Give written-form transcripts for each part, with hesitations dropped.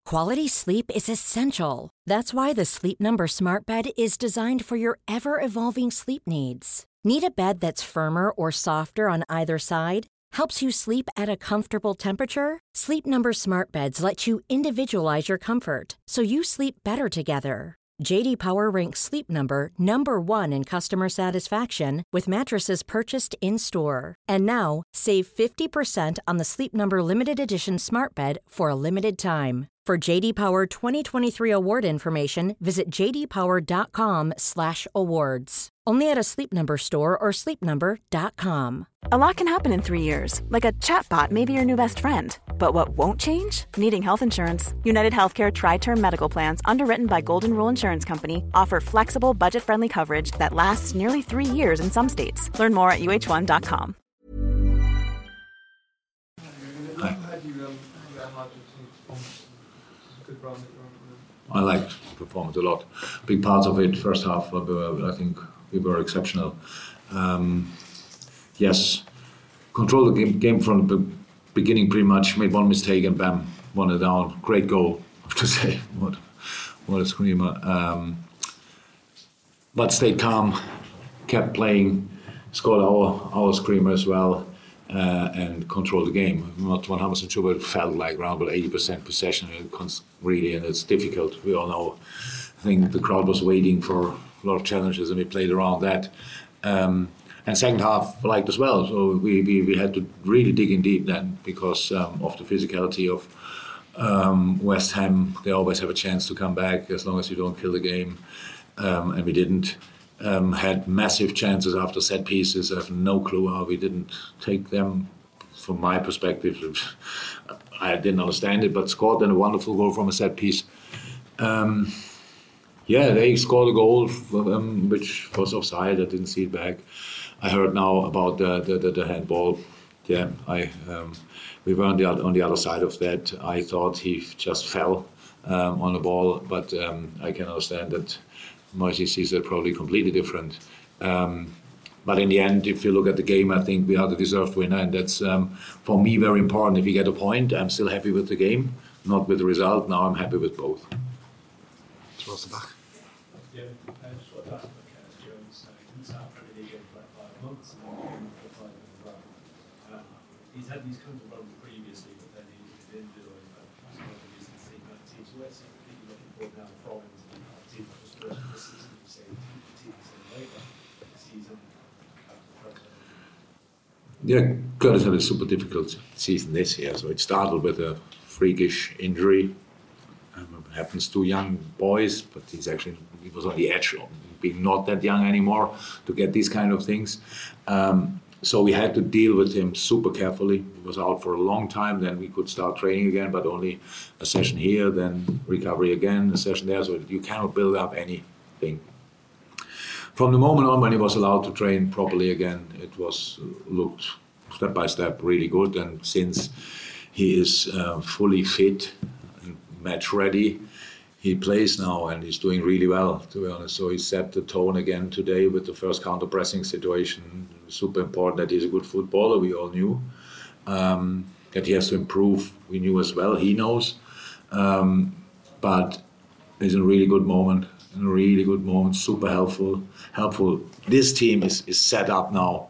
Quality sleep is essential. That's why the Sleep Number Smart Bed is designed for your ever-evolving sleep needs. Need a bed that's firmer or softer on either side? Helps you sleep at a comfortable temperature? Sleep Number Smart Beds let you individualize your comfort so you sleep better together. J.D. Power ranks Sleep Number number 1 in customer satisfaction with mattresses purchased in-store. And now, save 50% on the Sleep Number Limited Edition Smart Bed for a limited time. For J.D. Power 2023 award information, visit jdpower.com/awards. Only at a Sleep Number store or sleepnumber.com. A lot can happen in 3 years, like a chatbot may be your new best friend. But what won't change? Needing health insurance. United Healthcare Tri-Term Medical Plans, underwritten by Golden Rule Insurance Company, offer flexible, budget-friendly coverage that lasts nearly 3 years in some states. Learn more at uh1.com. I liked the performance a lot. Big parts of it, first half, I think we were exceptional. Yes, controlled the game from the beginning pretty much, made one mistake and bam, won it down. Great goal, I have to say. What a screamer. But stayed calm, kept playing, scored our screamer as well. And control the game. I'm not 100% sure, but it felt like around about 80% possession, really, and it's difficult. We all know. I think the crowd was waiting for a lot of challenges, and we played around that. And second half, I liked as well. So we had to really dig in deep then because of the physicality of West Ham. They always have a chance to come back as long as you don't kill the game, and we didn't. Had massive chances after set pieces. I have no clue how we didn't take them. From my perspective, I didn't understand it, but scored then a wonderful goal from a set piece. They scored a goal which was offside. I didn't see it back. I heard now about the handball. Yeah, we were on the other side of that. I thought he just fell on the ball, but I can understand that Moisey sees that probably completely different. But in the end, if you look at the game, I think we are the deserved winner, and that's for me very important. If you get a point, I'm still happy with the game, not with the result. Now I'm happy with both. Rosenbach. Yeah, I just want to ask about Curtis Jones. He's out of Premier League for like 5 months, and for 5 months as well. He's had these kinds of runs previously, but then he's been injured or he's in the team. So where's he looking for now from him? Team just the rest of the season, you say team later season. Yeah, Curtis had a super difficult season this year. So it started with a freakish injury. Happens to young boys, but he was on the edge of being not that young anymore to get these kind of things. So we had to deal with him super carefully. He was out for a long time, then we could start training again, but only a session here, then recovery again, a session there, so you cannot build up anything. From the moment on when he was allowed to train properly again, it looked step by step really good, and since he is fully fit and match ready, he plays now and he's doing really well, to be honest. So he set the tone again today with the first counter-pressing situation. Super important that he's a good footballer, we all knew. That he has to improve, we knew as well, he knows. But it's a really good moment, super helpful. This team is set up now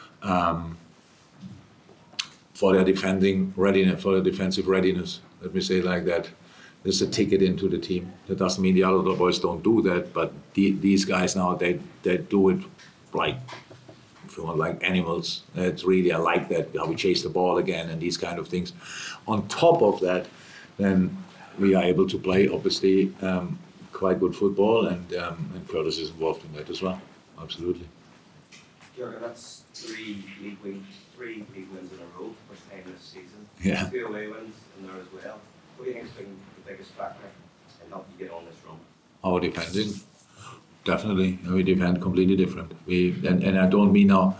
for their defensive readiness, let me say it like that. There's a ticket into the team. That doesn't mean the other boys don't do that, but these guys now, they do it like, if you want, like animals. It's really, I like that, how we chase the ball again and these kind of things. On top of that, then we are able to play, obviously, quite good football, and Curtis is involved in that as well, absolutely. Jürgen, that's three league wins in a row, first time this season. Yeah. 2 away wins in there as well. What do you think has been the biggest factor in helping you get on this run? Our defending, definitely. We defend completely different. And I don't mean now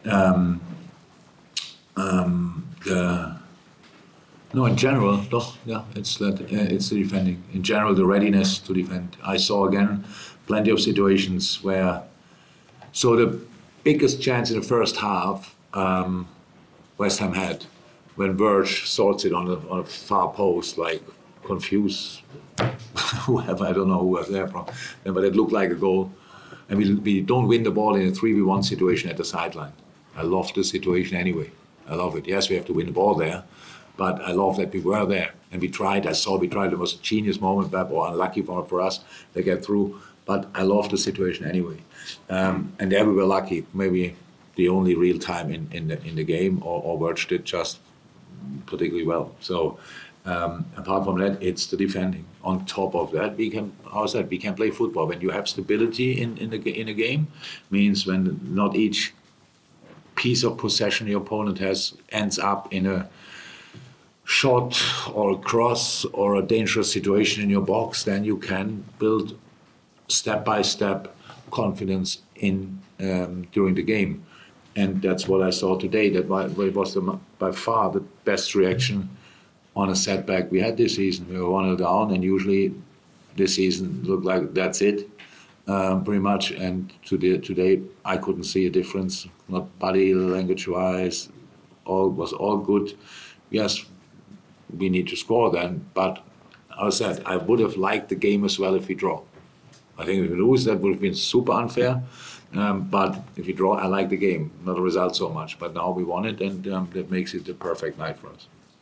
in general. It's the defending. In general, the readiness to defend. I saw again plenty of situations where. So the biggest chance in the first half, West Ham had when Verge sorts it on a far post, like confuse whoever, I don't know who was there from, but it looked like a goal. And we don't win the ball in a 3v1 situation at the sideline. I love the situation anyway. I love it. Yes, we have to win the ball there, but I love that we were there. And we tried, it was a genius moment, or unlucky for us to get through, but I love the situation anyway. And there we were lucky, maybe the only real time in the game, or Wirtz did just particularly well. So apart from that, it's the defending. On top of that, we can play football. When you have stability in a game, means when not each piece of possession your opponent has ends up in a shot or a cross or a dangerous situation in your box, then you can build step by step confidence in during the game. And that's what I saw today. That was by far the best reaction on a setback we had this season. We were 1-0 down, and usually this season looked like that's it, pretty much. And today I couldn't see a difference, not body language-wise. Was all good. Yes, we need to score then, but as I said, I would have liked the game as well if we draw. I think if we lose, that would have been super unfair. But if we draw, I like the game, not the result so much. But now we won it, and that makes it the perfect night for us.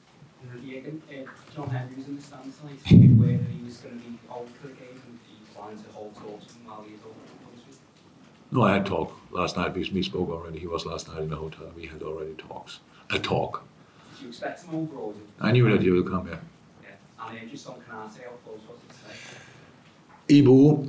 John Henry was in the stands tonight. He was aware that he was going to be out for the game, and he planned to hold talks with him while he was over. No, I had talk last night because we spoke already. He was last night in the hotel. We had already talks. A talk. Did you expect him over, or I knew that he would come here. Yeah, and just on Canate, how close was it today? Ibu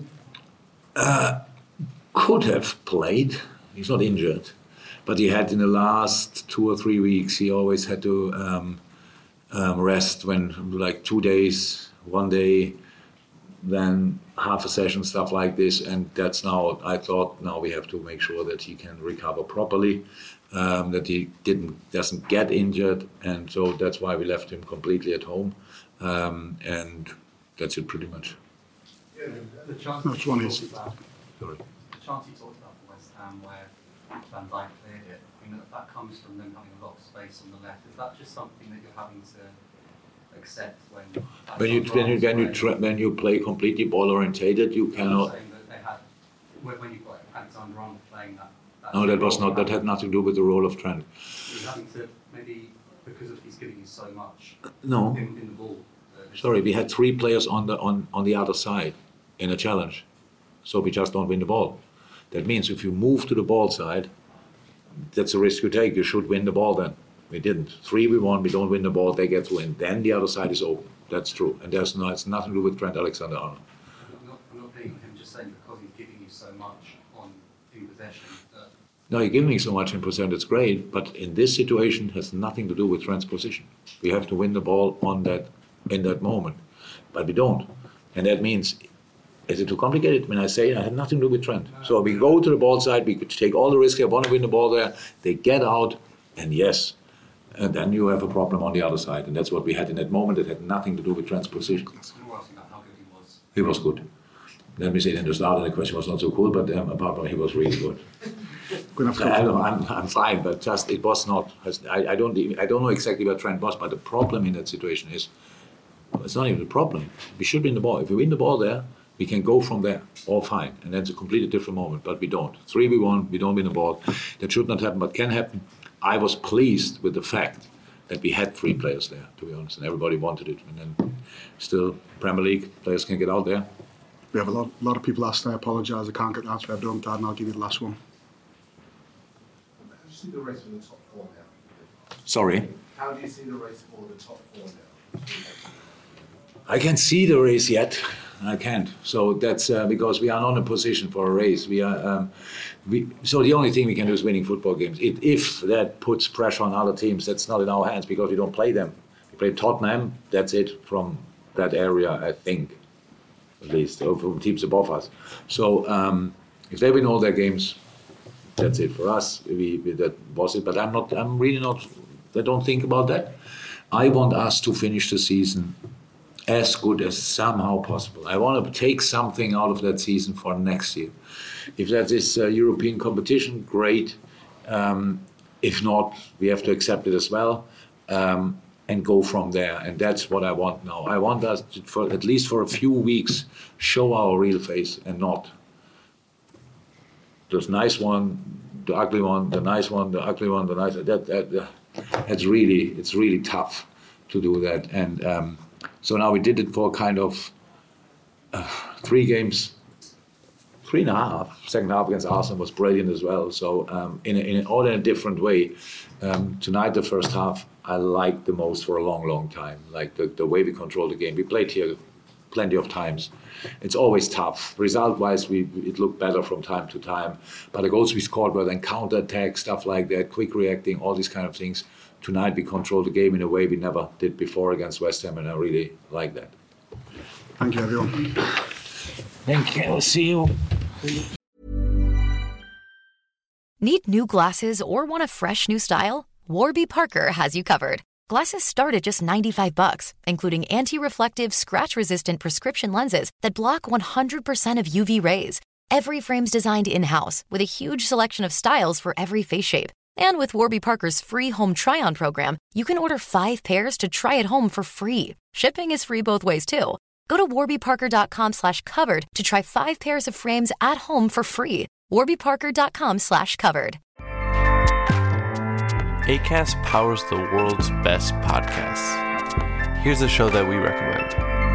could have played. He's not injured, but he had in the last 2 or 3 weeks. He always had to rest when like 2 days, 1 day, then half a session, stuff like this. And that's now. I thought now we have to make sure that he can recover properly, that he doesn't get injured, and so that's why we left him completely at home, and that's it pretty much. Yeah, the chance Which one is it? Sorry. The chance you talked about for West Ham where Van Dijk cleared it, I mean, that comes from them having a lot of space on the left. Is that just something that you're having to accept when you play completely ball orientated, you cannot. Saying that they had, when you've got Alexander-Arnold playing that. No, that was not. That had nothing to do with the role of Trent. You're having to maybe because of he's giving you so much. No. In the ball. Sorry, we had 3 players on the other side in a challenge, so we just don't win the ball. That means if you move to the ball side, that's a risk you take. You should win the ball then. We didn't. 3v1, we don't win the ball, they get through, and then the other side is open. That's true. And it's nothing to do with Trent Alexander-Arnold. I'm not being him, just saying because he's giving you so much in possession. No, you're giving me so much in percent, it's great, but in this situation, it has nothing to do with Trent's position. We have to win the ball in that moment, but we don't. And that means, is it too complicated? When I say it had nothing to do with Trent. So we go to the ball side, we could take all the risk, I want to win the ball there, they get out, and yes, and then you have a problem on the other side. And that's what we had in that moment. It had nothing to do with Trent's position. He was good. Let me say it in the start, and the question was not so cool, but apart from he was really good. I'm fine, but just it was not. I don't know exactly where Trent was, but the problem in that situation is it's not even a problem. We should win the ball. If we win the ball there, we can go from there, all fine, and that's a completely different moment. But we don't. 3v1, we don't win the ball. That should not happen, but can happen. I was pleased with the fact that we had 3 players there, to be honest, and everybody wanted it. And then still, Premier League players can get out there. We have a lot of people asking. I apologise. I can't get the answer I've done, Dad, and I'll give you the last one. How do you see the race for the top 4 now? Sorry? How do you see the race for the top 4 now? I can't see the race yet. I can't. So that's because we are not in a position for a race. So the only thing we can do is winning football games. If that puts pressure on other teams, that's not in our hands because we don't play them. We play Tottenham. That's it from that area, I think, at least, or from teams above us. So if they win all their games, that's it for us. That was it. But I'm really not. I don't think about that. I want us to finish the season as good as somehow possible. I want to take something out of that season for next year. If that is European competition, great. If not, we have to accept it as well. and go from there. And that's what I want now. I want us to, for at least for a few weeks, show our real face and not the nice one, the ugly one, the nice one, the ugly one, the nice. It's really tough to do that. And so now we did it for kind of 3 games. 3.5. Second half against Arsenal was brilliant as well. So in a different way. Tonight, the first half, I liked the most for a long time. Like the way we control the game. We played here plenty of times. It's always tough. Result-wise, it looked better from time to time. But the goals we scored were then counter-attack, stuff like that, quick reacting, all these kind of things. Tonight, we controlled the game in a way we never did before against West Ham, and I really like that. Thank you, everyone. Thank you. See you. Need new glasses or want a fresh new style? Warby Parker has you covered. Glasses start at just $95, including anti-reflective, scratch-resistant prescription lenses that block 100% of UV rays. Every frame's designed in-house with a huge selection of styles for every face shape. And with Warby Parker's free home try-on program, you can order 5 pairs to try at home for free. Shipping is free both ways, too. Go to warbyparker.com/covered to try 5 pairs of frames at home for free. warbyparker.com/covered. Acast powers the world's best podcasts. Here's a show that we recommend.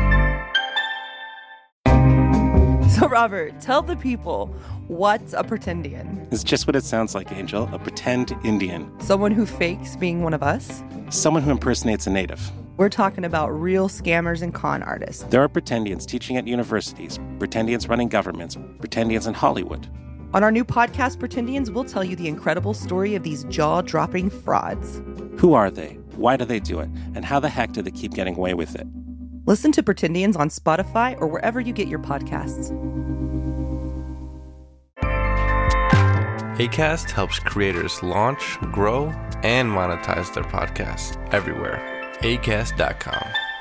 So, Robert, tell the people, what's a pretendian? It's just what it sounds like, Angel. A pretend Indian. Someone who fakes being one of us? Someone who impersonates a native. We're talking about real scammers and con artists. There are pretendians teaching at universities, pretendians running governments, pretendians in Hollywood. On our new podcast, Pretendians, we'll tell you the incredible story of these jaw-dropping frauds. Who are they? Why do they do it? And how the heck do they keep getting away with it? Listen to Pretendians on Spotify or wherever you get your podcasts. Acast helps creators launch, grow, and monetize their podcasts everywhere. Acast.com.